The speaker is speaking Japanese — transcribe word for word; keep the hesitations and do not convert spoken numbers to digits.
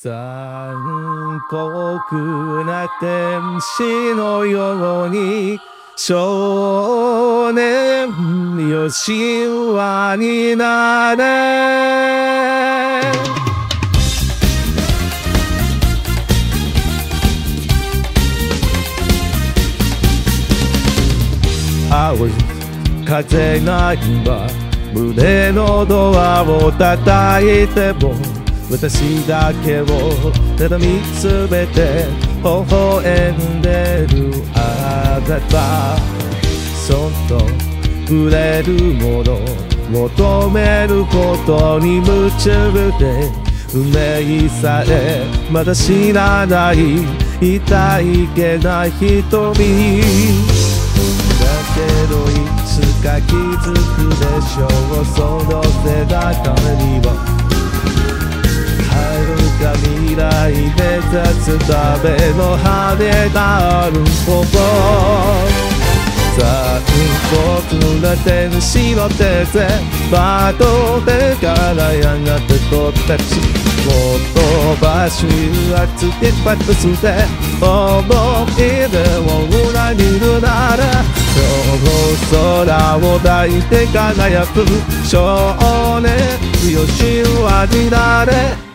残酷な天使のように少年よ神話になれ。青い風が今胸のドアを叩いても私だけをただ見つめて微笑んでるあなた、そっと触れるもの求めることに夢中で運命さえまだ知らない痛いけない瞳だけどいつか気づくでしょう、その背中には遥か未来目指すための羽があるほど、残酷な天使の手でバトで輝がってとったちもっと場所はつけパッとして思い出を裏切るなら今日空を抱いて輝く少年よ神話になれ。